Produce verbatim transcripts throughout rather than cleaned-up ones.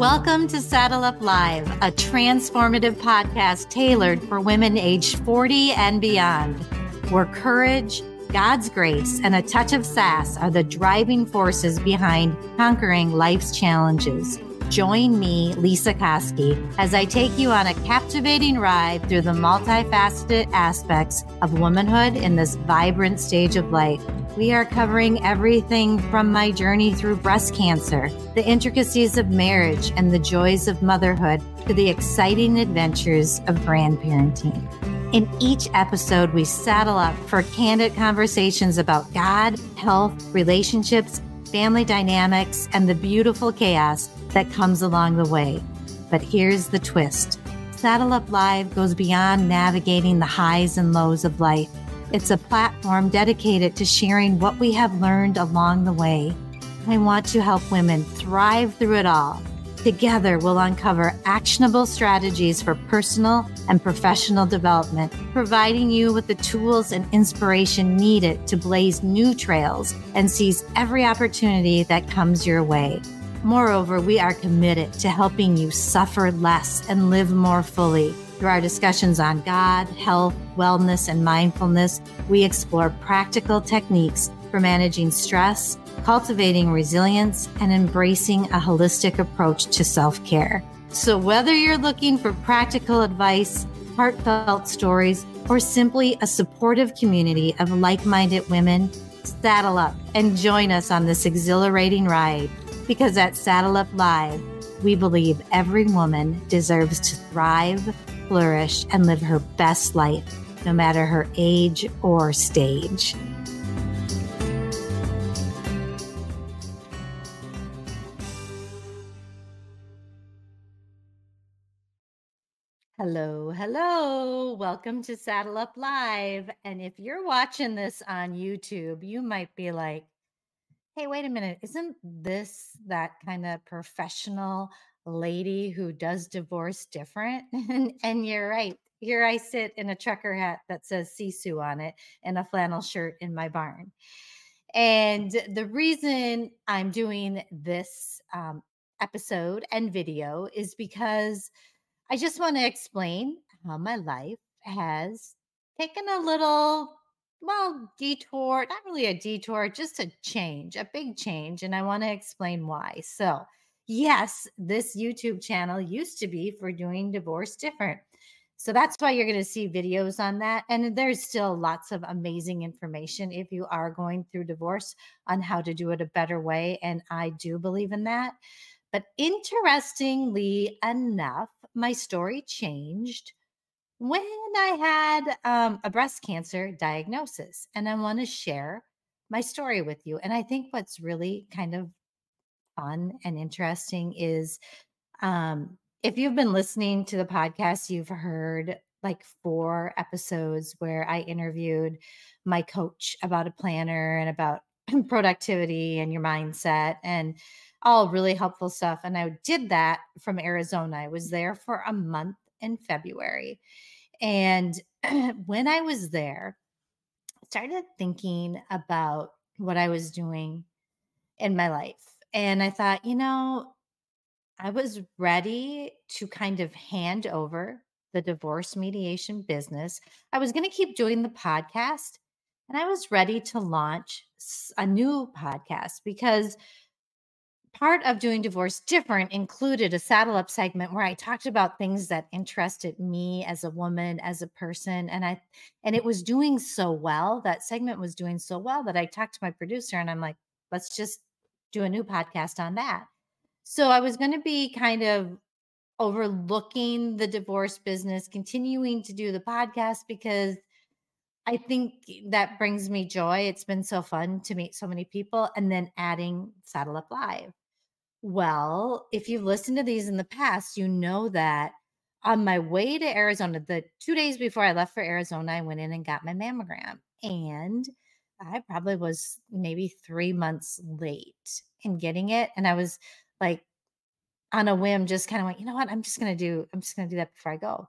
Welcome to Saddle Up Live, a transformative podcast tailored for women aged forty and beyond, where courage, God's grace, and a touch of sass are the driving forces behind conquering life's challenges. Join me, Lisa Koski, as I take you on a captivating ride through the multifaceted aspects of womanhood in this vibrant stage of life. We are covering everything from my journey through breast cancer, the intricacies of marriage, and the joys of motherhood, to the exciting adventures of grandparenting. In each episode, we saddle up for candid conversations about God, health, relationships, family dynamics, and the beautiful chaos that comes along the way. But here's the twist. Saddle Up Live goes beyond navigating the highs and lows of life. It's a platform dedicated to sharing what we have learned along the way. I want to help women thrive through it all. Together, we'll uncover actionable strategies for personal and professional development, providing you with the tools and inspiration needed to blaze new trails and seize every opportunity that comes your way. Moreover, we are committed to helping you suffer less and live more fully. Through our discussions on God, health, wellness, and mindfulness, we explore practical techniques for managing stress, cultivating resilience, and embracing a holistic approach to self-care. So whether you're looking for practical advice, heartfelt stories, or simply a supportive community of like-minded women, saddle up and join us on this exhilarating ride. Because at Saddle Up Live, we believe every woman deserves to thrive, flourish, and live her best life, no matter her age or stage. Hello, hello. Welcome to Saddle Up Live. And if you're watching this on YouTube, you might be like, hey, wait a minute. Isn't this that kind of professional lady who does divorce different? and, and you're right. Here I sit in a trucker hat that says Sisu on it and a flannel shirt in my barn. And the reason I'm doing this um, episode and video is because I just want to explain how my life has taken a little, well, detour, not really a detour, just a change, a big change. And I want to explain why. So, yes, this YouTube channel used to be for doing divorce different. So that's why you're going to see videos on that. And there's still lots of amazing information if you are going through divorce on how to do it a better way. And I do believe in that. But interestingly enough, my story changed when I had um, a breast cancer diagnosis. And I want to share my story with you. And I think what's really kind of fun and interesting is um, if you've been listening to the podcast, you've heard like four episodes where I interviewed my coach about a planner and about productivity and your mindset and all really helpful stuff. And I did that from Arizona. I was there for a month in February. And when I was there, I started thinking about what I was doing in my life. And I thought, you know, I was ready to kind of hand over the divorce mediation business. I was going to keep doing the podcast, and I was ready to launch a new podcast because part of doing divorce different included a saddle up segment where I talked about things that interested me as a woman, as a person. And I, and it was doing so well. That segment was doing so well that I talked to my producer and I'm like, let's just do a new podcast on that. So I was going to be kind of overlooking the divorce business, continuing to do the podcast because I think that brings me joy. It's been so fun to meet so many people, and then adding Saddle Up Live. Well, if you've listened to these in the past, you know that on my way to Arizona, the two days before I left for Arizona, I went in and got my mammogram. And I probably was maybe three months late in getting it. And I was like, on a whim, just kind of went, you know what? I'm just going to do, I'm just going to do that before I go.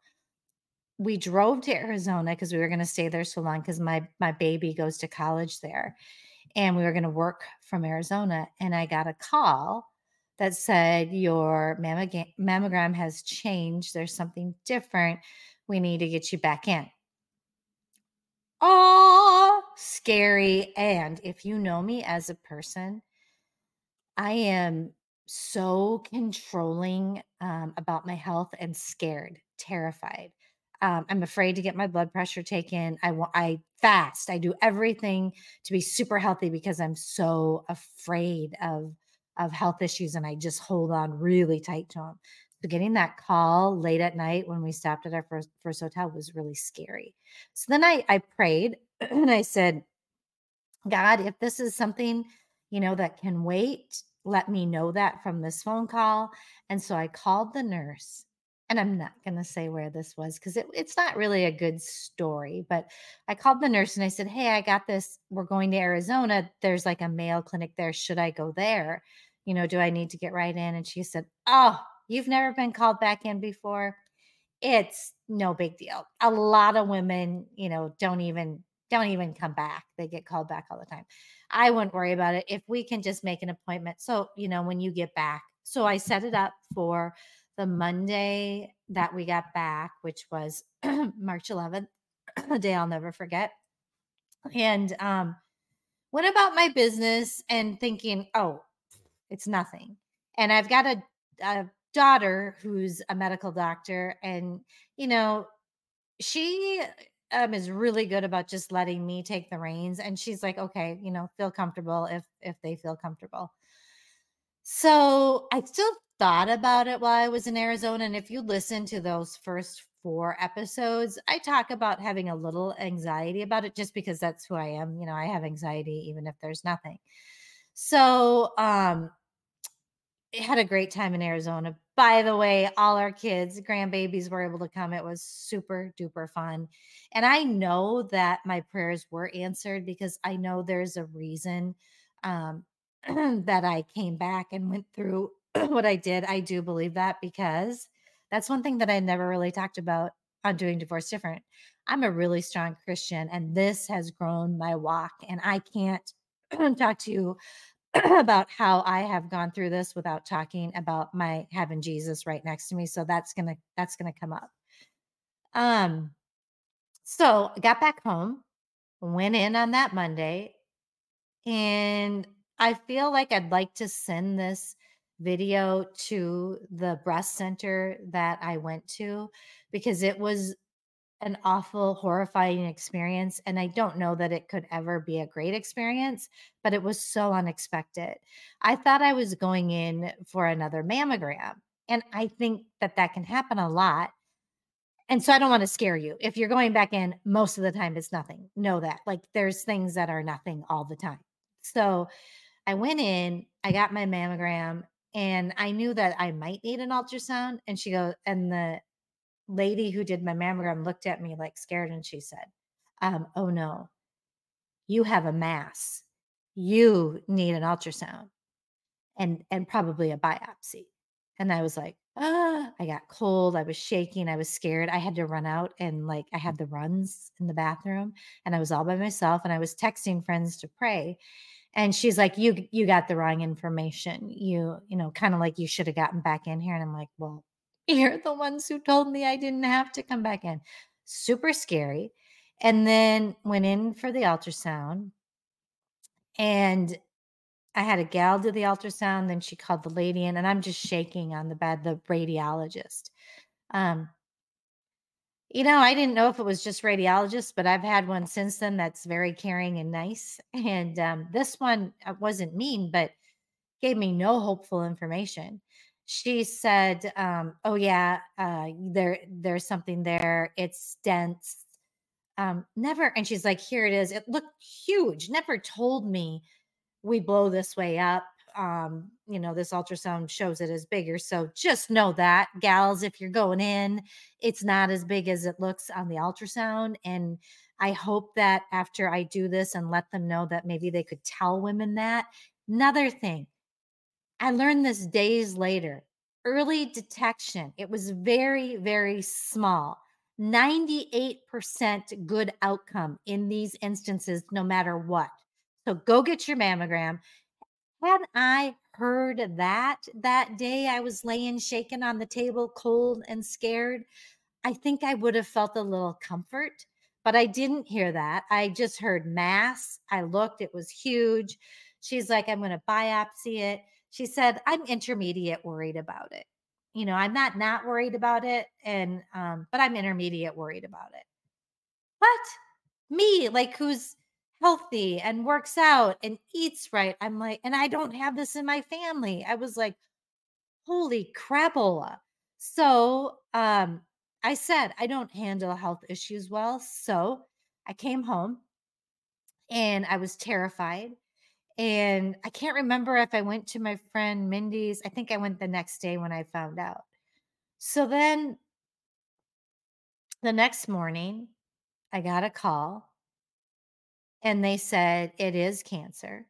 We drove to Arizona because we were going to stay there so long because my, my baby goes to college there. And we were going to work from Arizona. And I got a call that said, your mammogram mammogram has changed. There's something different. We need to get you back in. Oh, scary. And if you know me as a person, I am so controlling um, about my health and scared, terrified. Um, I'm afraid to get my blood pressure taken. I want, I fast. I do everything to be super healthy because I'm so afraid of of health issues, and I just hold on really tight to them. So getting that call late at night when we stopped at our first first hotel was really scary. So then I I prayed and I said, God, if this is something, you know, that can wait, let me know that from this phone call. And so I called the nurse, and I'm not going to say where this was because it, it's not really a good story. But I called the nurse and I said, hey, I got this. We're going to Arizona. There's like a Mayo Clinic there. Should I go there? You know, do I need to get right in? And she said, oh, you've never been called back in before. It's no big deal. A lot of women, you know, don't even don't even come back. They get called back all the time. I wouldn't worry about it if we can just make an appointment. So, you know, when you get back. So I set it up for the Monday that we got back, which was March eleventh, a day I'll never forget. And um went about my business and thinking, "Oh, it's nothing." And I've got a a daughter who's a medical doctor, and you know, she, um, is really good about just letting me take the reins, and she's like, "Okay, you know, feel comfortable if if they feel comfortable." So, I still thought about it while I was in Arizona, and if you listen to those first four episodes, I talk about having a little anxiety about it just because that's who I am, you know, I have anxiety even if there's nothing. So, um had a great time in Arizona. By the way, all our kids, grandbabies were able to come. It was super duper fun. And I know that my prayers were answered because I know there's a reason um, that I came back and went through what I did. I do believe that because that's one thing that I never really talked about on doing divorce different. I'm a really strong Christian, and this has grown my walk. And I can't talk to you about how I have gone through this without talking about my having Jesus right next to me. So that's gonna that's gonna come up. Um, so I got back home, went in on that Monday, and I feel like I'd like to send this video to the breast center that I went to because it was an awful, horrifying experience, and I don't know that it could ever be a great experience, but it was so unexpected. I thought I was going in for another mammogram, and I think that that can happen a lot, and so I don't wanna scare you. If you're going back in, most of the time, it's nothing. Know that. Like, there's things that are nothing all the time. So, I went in, I got my mammogram, and I knew that I might need an ultrasound, and she goes, and the lady who did my mammogram looked at me like scared and she said, um, "Oh no, you have a mass. You need an ultrasound and and probably a biopsy." And I was like, "Ah," I got cold, I was shaking, I was scared. I had to run out and like I had the runs in the bathroom and I was all by myself and I was texting friends to pray. And she's like, "You you got the wrong information. You, you know, kinda like you should have gotten back in here." And I'm like, "Well, you're the ones who told me I didn't have to come back in." Super scary. And then went in for the ultrasound, and I had a gal do the ultrasound, then she called the lady in, and I'm just shaking on the bed, the radiologist. Um, you know, I didn't know if it was just radiologists, but I've had one since then that's very caring and nice. And um, this one uh, wasn't mean, but gave me no hopeful information. She said, um, "Oh yeah, uh, there there's something there. It's dense." Um, never, and she's like, "Here it is. It looked huge. Never told me we blow this way up. Um, you know, this ultrasound shows it as bigger. So just know that, gals, if you're going in, it's not as big as it looks on the ultrasound. And I hope that after I do this and let them know that maybe they could tell women that." Another thing, I learned this days later. Early detection. It was very, very small. ninety-eight percent good outcome in these instances, no matter what. So go get your mammogram. Had I heard heard that that day I was laying shaken on the table, cold and scared, I think I would have felt a little comfort, but I didn't hear that. I just heard mass. I looked, it was huge. She's like, I'm going to biopsy it. She said, I'm intermediate worried about it. You know, I'm not not worried about it. And, um, but I'm intermediate worried about it. What? Me, like, who's healthy and works out and eats right. I'm like, and I don't have this in my family. I was like, holy crapola. So, um, I said, I don't handle health issues well. So I came home and I was terrified. And I can't remember if I went to my friend Mindy's. I think I went the next day when I found out. So then the next morning, I got a call and they said it is cancer.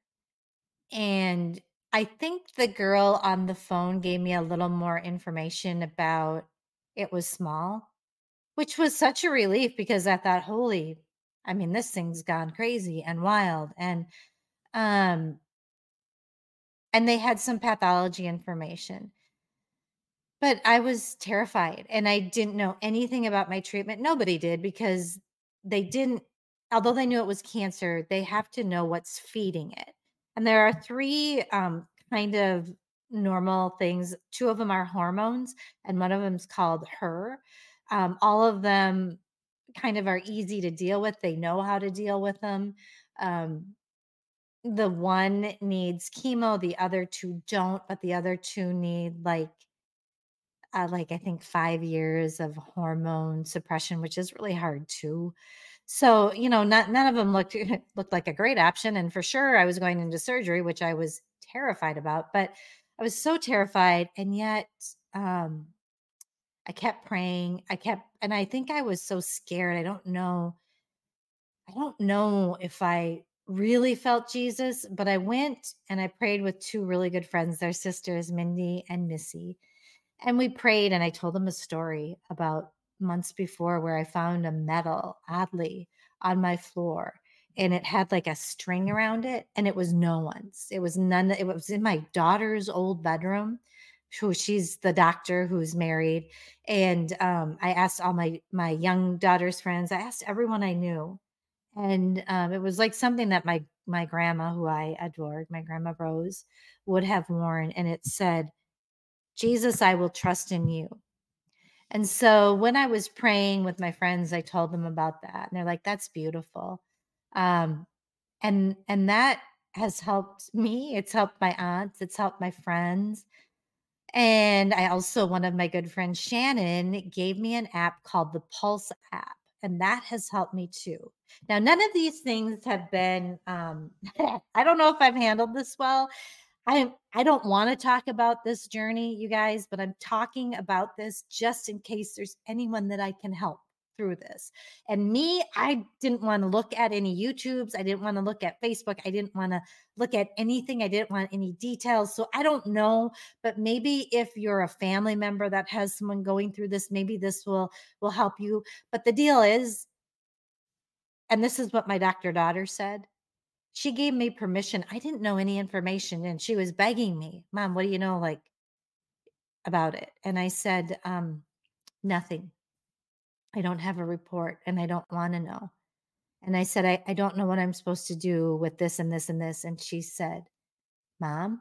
And I think the girl on the phone gave me a little more information about it was small, which was such a relief because I thought, holy, I mean, this thing's gone crazy and wild. And um, and they had some pathology information. But I was terrified and I didn't know anything about my treatment. Nobody did because they didn't, although they knew it was cancer, they have to know what's feeding it. And there are three um, kind of normal things. Two of them are hormones, and one of them is called her. Um, all of them kind of are easy to deal with. They know how to deal with them. Um, the one needs chemo, the other two don't, but the other two need like uh, like I think five years of hormone suppression, which is really hard too. So, you know, not none of them looked looked like a great option, and for sure I was going into surgery, which I was terrified about, but I was so terrified, and yet um I kept praying. I kept and I think I was so scared. I don't know. I don't know if I really felt Jesus, but I went and I prayed with two really good friends, their sisters, Mindy and Missy, and we prayed, and I told them a story about months before where I found a medal, oddly, on my floor. And it had like a string around it, and it was no one's. It was none, it was in my daughter's old bedroom. Who she's the doctor who's married. And um, I asked all my my young daughter's friends, I asked everyone I knew. And um, it was like something that my my grandma, who I adored, my grandma Rose, would have worn. And it said, Jesus, I will trust in you. And so when I was praying with my friends, I told them about that. And they're like, that's beautiful. Um, and and that has helped me. It's helped my aunts, it's helped my friends. And I also, one of my good friends, Shannon, gave me an app called the Pulse app. And that has helped me too. Now, none of these things have been, um, I don't know if I've handled this well. I I don't wanna talk about this journey, you guys, but I'm talking about this just in case there's anyone that I can help through this. And me, I didn't wanna look at any YouTubes, I didn't wanna look at Facebook, I didn't wanna look at anything, I didn't want any details, so I don't know, but maybe if you're a family member that has someone going through this, maybe this will will help you. But the deal is, and this is what my doctor daughter said, she gave me permission. I didn't know any information, and she was begging me, "Mom, what do you know, like, about it?" And I said, um, "Nothing. I don't have a report, and I don't wanna know." And I said, "I I don't know what I'm supposed to do with this and this and this." And she said, "Mom,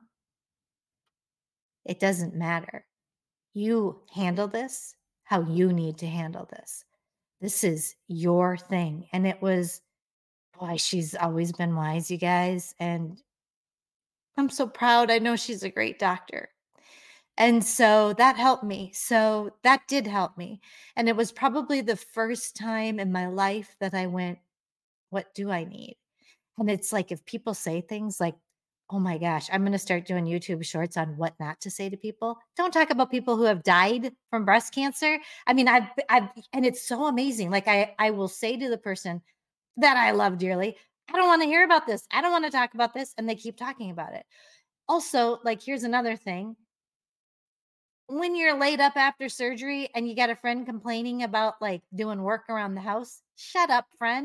it doesn't matter. You handle this how you need to handle this. This is your thing." And it was, boy, she's always been wise, you guys, and I'm so proud. I know she's a great doctor. And so that helped me. So that did help me. And it was probably the first time in my life that I went, what do I need? And it's like if people say things like, oh my gosh, I'm going to start doing YouTube shorts on what not to say to people. Don't talk about people who have died from breast cancer. I mean, I've, I've, and it's so amazing. Like I, I will say to the person that I love dearly, I don't want to hear about this. I don't want to talk about this. And they keep talking about it. Also, like, here's another thing when you're laid up after surgery and you got a friend complaining about like doing work around the house, shut up, friend.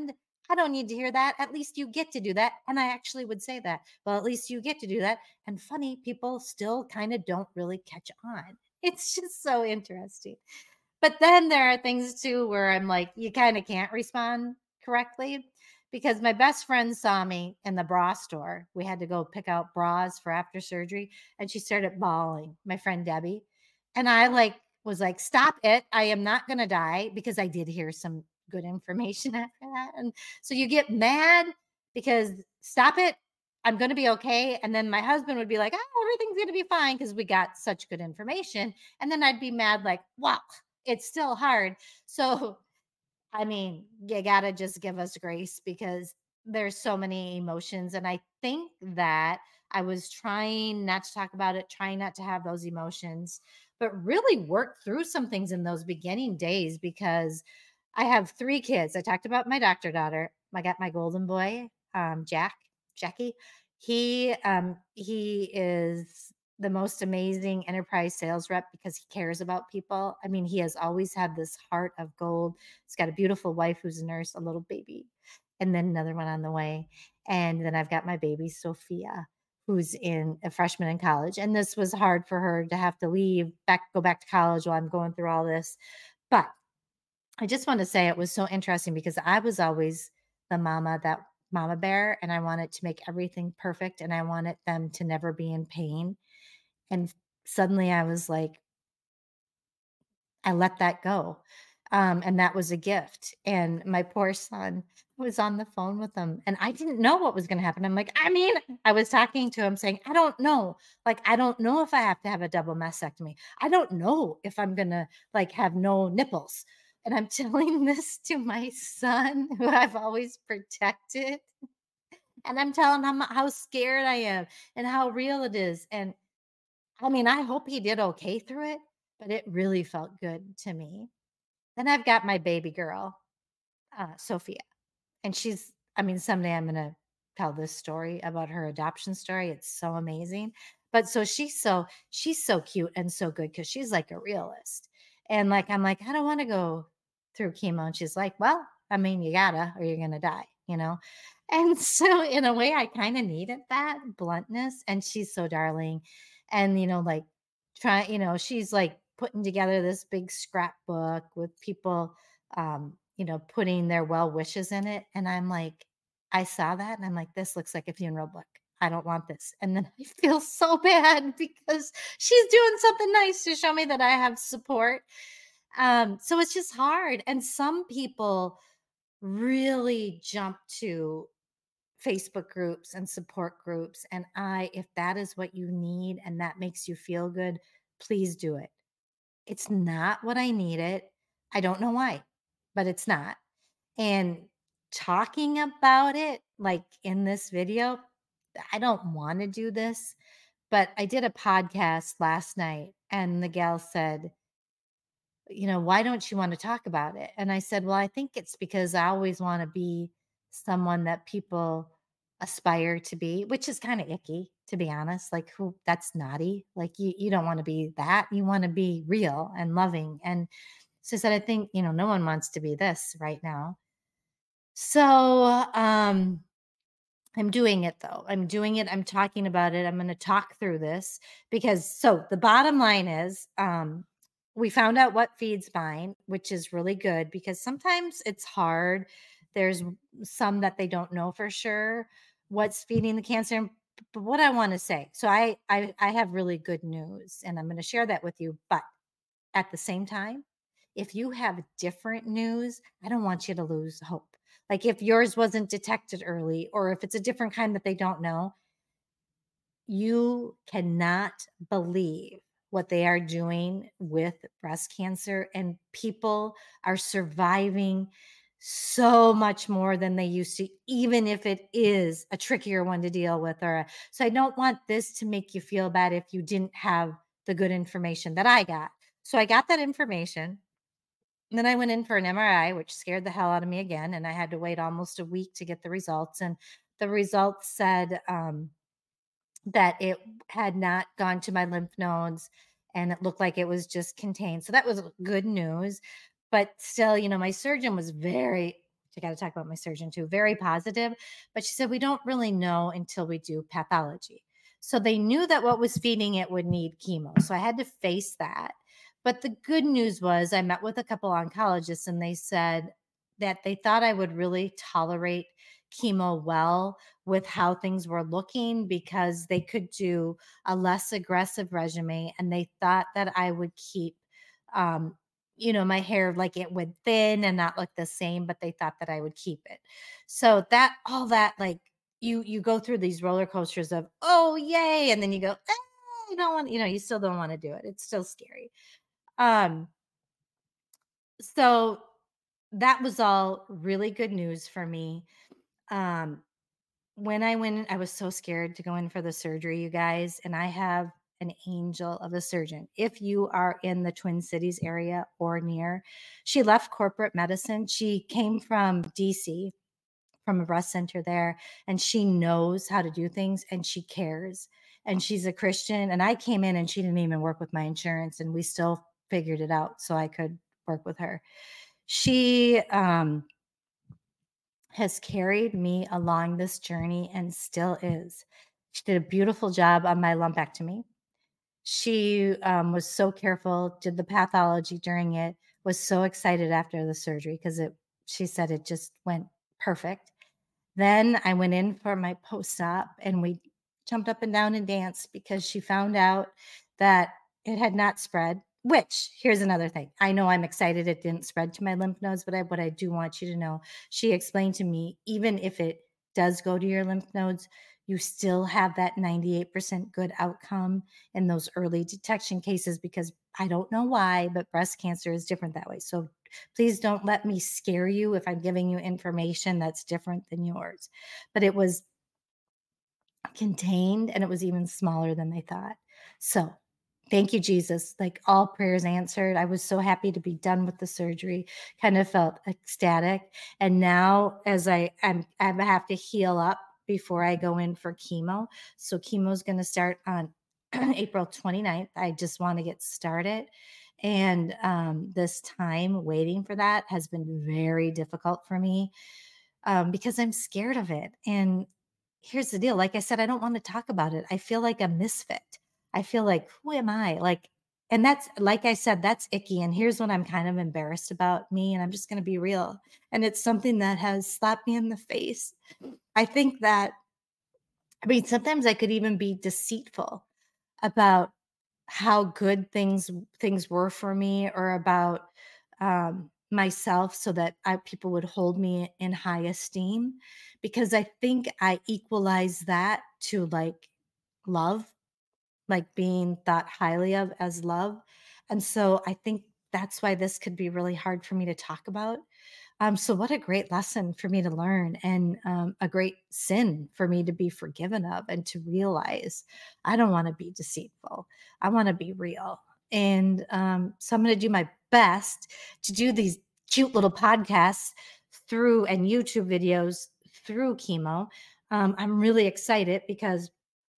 I don't need to hear that. At least you get to do that. And I actually would say that. Well, at least you get to do that. And funny, people still kind of don't really catch on. It's just so interesting. But then there are things too where I'm like, you kind of can't respond correctly because my best friend saw me in the bra store. We had to go pick out bras for after surgery, and she started bawling, my friend Debbie. And I like was like, stop it. I am not going to die, because I did hear some good information after that. And so you get mad because stop it. I'm going to be okay. And then my husband would be like, oh, everything's going to be fine because we got such good information. And then I'd be mad, like, wow, it's still hard. So, I mean, you gotta just give us grace because there's so many emotions. And I think that I was trying not to talk about it, trying not to have those emotions, but really work through some things in those beginning days because I have three kids. I talked about my doctor daughter. I got my golden boy, um, Jack, Jackie. He um he is the most amazing enterprise sales rep because he cares about people. I mean, he has always had this heart of gold. He's got a beautiful wife who's a nurse, a little baby, and then another one on the way. And then I've got my baby, Sophia, who's in a freshman in college. And this was hard for her to have to leave, back, go back to college while I'm going through all this. But I just want to say it was so interesting because I was always the mama, that mama bear, and I wanted to make everything perfect and I wanted them to never be in pain. And suddenly I was like, I let that go. Um, and that was a gift. And my poor son was on the phone with them, and I didn't know what was going to happen. I'm like, I mean, I was talking to him saying, I don't know. Like, I don't know if I have to have a double mastectomy. I don't know if I'm going to like have no nipples. And I'm telling this to my son who I've always protected. And I'm telling him how scared I am and how real it is. And I mean, I hope he did okay through it, but it really felt good to me. Then I've got my baby girl, uh, Sophia, and she's I mean, someday I'm gonna tell this story about her adoption story. It's so amazing. But so she's so she's so cute and so good because she's like a realist. And like I'm like, I don't want to go through chemo. And she's like, well, I mean, you gotta, or you're gonna die, you know? And so in a way, I kind of needed that bluntness. And she's so darling. And you know, like try, you know, she's like putting together this big scrapbook with people um, you know, putting their well wishes in it. And I'm like, I saw that and I'm like, this looks like a funeral book. I don't want this. And then I feel so bad because she's doing something nice to show me that I have support. Um, so it's just hard. And some people really jump to Facebook groups and support groups. And I, if that is what you need and that makes you feel good, please do it. It's not what I needed. I don't know why, but it's not. And talking about it, like in this video, I don't want to do this, but I did a podcast last night and the gal said, you know, why don't you want to talk about it? And I said, well, I think it's because I always want to be someone that people aspire to be, which is kind of icky, to be honest. Like, who that's naughty. Like, you, you don't want to be that. You want to be real and loving. And so I said, I think, you know, no one wants to be this right now. So, um, I'm doing it though. I'm doing it. I'm talking about it. I'm going to talk through this because so the bottom line is um we found out what feeds mine, which is really good because sometimes it's hard. There's some that they don't know for sure what's feeding the cancer. But what I want to say, so I I I have really good news and I'm going to share that with you, but at the same time, if you have different news, I don't want you to lose hope. Like if yours wasn't detected early, or if it's a different kind that they don't know, you cannot believe what they are doing with breast cancer. And people are surviving so much more than they used to, even if it is a trickier one to deal with. Or a, so I don't want this to make you feel bad if you didn't have the good information that I got. So I got that information. And then I went in for an M R I, which scared the hell out of me again. And I had to wait almost a week to get the results. And the results said um, that it had not gone to my lymph nodes and it looked like it was just contained. So that was good news. But still, you know, my surgeon was very I got to talk about my surgeon too, very positive. But she said, we don't really know until we do pathology. So they knew that what was feeding it would need chemo. So I had to face that. But the good news was I met with a couple oncologists and they said that they thought I would really tolerate chemo well with how things were looking because they could do a less aggressive regimen and they thought that I would keep um you know my hair like it would thin and not look the same, but they thought that I would keep it. So that all that like you you go through these roller coasters of oh yay and then you go eh, you don't want you know you still don't want to do it. It's still scary. um so that was all really good news for me. um when I went in, I was so scared to go in for the surgery, you guys, and I have an angel of a surgeon. If you are in the Twin Cities area or near, she left corporate medicine. She came from D C, from a breast center there, and she knows how to do things and she cares. And she's a Christian. And I came in and she didn't even work with my insurance, and we still figured it out so I could work with her. She, um, has carried me along this journey and still is. She did a beautiful job on my lumpectomy. She um, was so careful, did the pathology during it, was so excited after the surgery because it, she said it just went perfect. Then I went in for my post-op and we jumped up and down and danced because she found out that it had not spread, which here's another thing. I know I'm excited it didn't spread to my lymph nodes, but I, what I do want you to know, she explained to me, even if it does go to your lymph nodes, you still have that ninety-eight percent good outcome in those early detection cases because I don't know why, but breast cancer is different that way. So please don't let me scare you if I'm giving you information that's different than yours. But it was contained and it was even smaller than they thought. So thank you, Jesus. Like all prayers answered. I was so happy to be done with the surgery, kind of felt ecstatic. And now as I I'm, I have to heal up before I go in for chemo. So chemo is going to start on April twenty-ninth. I just want to get started. And um, this time waiting for that has been very difficult for me um, because I'm scared of it. And here's the deal. Like I said, I don't want to talk about it. I feel like a misfit. I feel like, who am I? Like, and that's, like I said, that's icky. And here's what I'm kind of embarrassed about me. And I'm just going to be real. And it's something that has slapped me in the face. I think that, I mean, sometimes I could even be deceitful about how good things things were for me or about um, myself so that I, people would hold me in high esteem because I think I equalize that to like love, like being thought highly of as love. And so I think that's why this could be really hard for me to talk about. Um, so what a great lesson for me to learn and um, a great sin for me to be forgiven of and to realize I don't want to be deceitful. I want to be real. And um, so I'm going to do my best to do these cute little podcasts through and YouTube videos through chemo. Um, I'm really excited because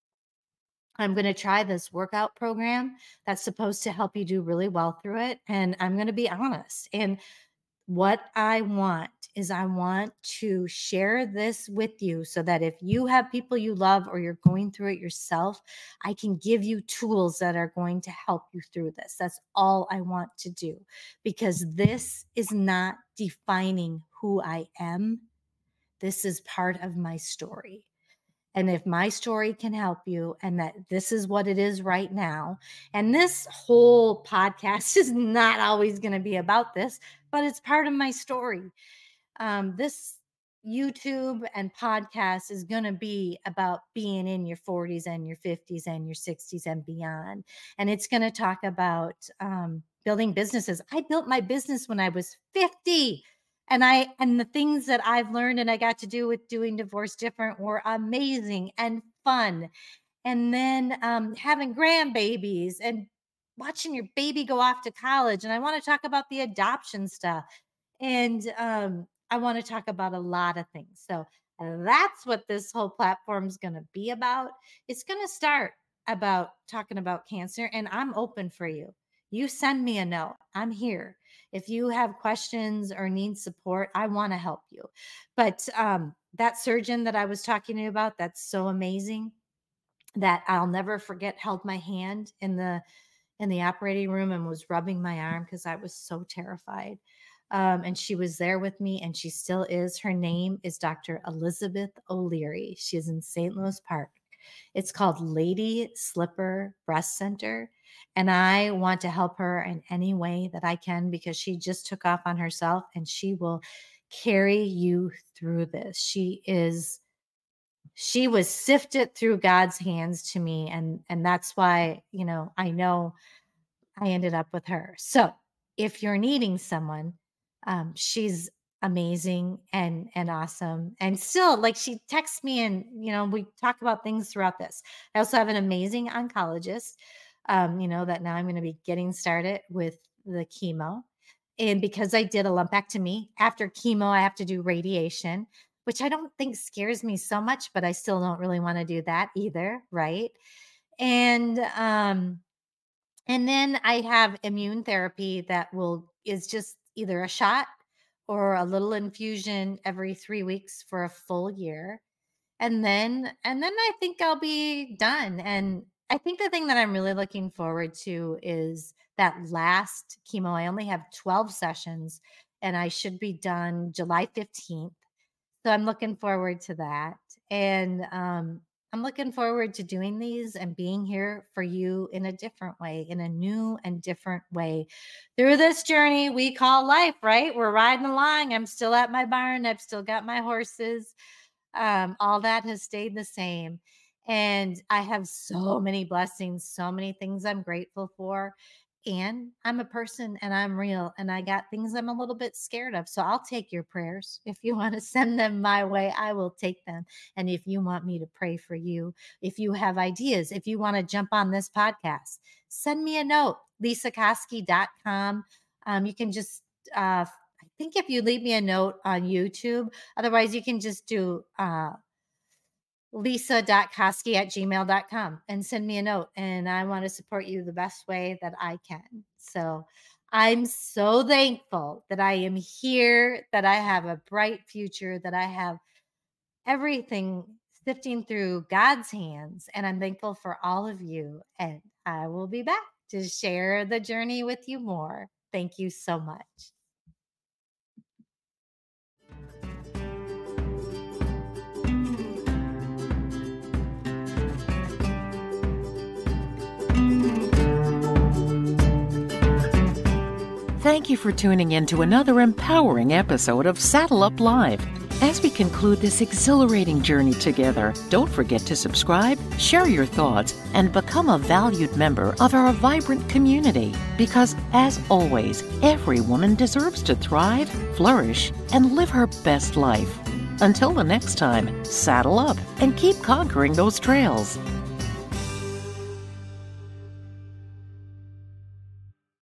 I'm going to try this workout program that's supposed to help you do really well through it. And I'm going to be honest. And what I want is I want to share this with you so that if you have people you love or you're going through it yourself, I can give you tools that are going to help you through this. That's all I want to do because this is not defining who I am. This is part of my story. And if my story can help you and that this is what it is right now, and this whole podcast is not always going to be about this, but it's part of my story. Um, this YouTube and podcast is going to be about being in your forties and your fifties and your sixties and beyond. And it's going to talk about um, building businesses. I built my business when I was fifty. And I and the things that I've learned and I got to do with doing divorce different were amazing and fun. And then um, having grandbabies and watching your baby go off to college. And I want to talk about the adoption stuff and um, I want to talk about a lot of things. So that's what this whole platform is going to be about. It's going to start about talking about cancer, and I'm open for you. you send me a note. I'm here. If you have questions or need support, I want to help you. But um, that surgeon that I was talking to you about, that's so amazing, that I'll never forget, held my hand in the in the operating room and was rubbing my arm because I was so terrified. Um, and she was there with me, and she still is. Her name is Doctor Elizabeth O'Leary. She is in Saint Louis Park. It's called Lady Slipper Breast Center. And I want to help her in any way that I can, because she just took off on herself, and she will carry you through this. She is she was sifted through God's hands to me, and and that's why, you know, I know I ended up with her. So if you're needing someone, um, she's amazing and and awesome. And still, like, she texts me, and you know, we talk about things throughout this. I also have an amazing oncologist, um, you know, that now I'm going to be getting started with the chemo. And because I did a lumpectomy, after chemo, I have to do radiation, which I don't think scares me so much, but I still don't really want to do that either. Right. And um, and then I have immune therapy that will is just either a shot or a little infusion every three weeks for a full year. And then and then I think I'll be done. And I think the thing that I'm really looking forward to is that last chemo. I only have twelve sessions, and I should be done July fifteenth. So I'm looking forward to that. And um, I'm looking forward to doing these and being here for you in a different way, in a new and different way through this journey we call life, right? We're riding along. I'm still at my barn. I've still got my horses. Um, all that has stayed the same. And I have so many blessings, so many things I'm grateful for. And I'm a person, and I'm real, and I got things I'm a little bit scared of. So I'll take your prayers. If you want to send them my way, I will take them. And if you want me to pray for you, if you have ideas, if you want to jump on this podcast, send me a note, lisa koski dot com. Um, you can just, uh, I think if you leave me a note on YouTube, otherwise you can just do uh, lisa.koski at gmail dot com and send me a note. And I want to support you the best way that I can. So I'm so thankful that I am here, that I have a bright future, that I have everything sifting through God's hands. And I'm thankful for all of you. And I will be back to share the journey with you more. Thank you so much. Thank you for tuning in to another empowering episode of Saddle Up Live. As we conclude this exhilarating journey together, don't forget to subscribe, share your thoughts, and become a valued member of our vibrant community. Because, as always, every woman deserves to thrive, flourish, and live her best life. Until the next time, saddle up and keep conquering those trails.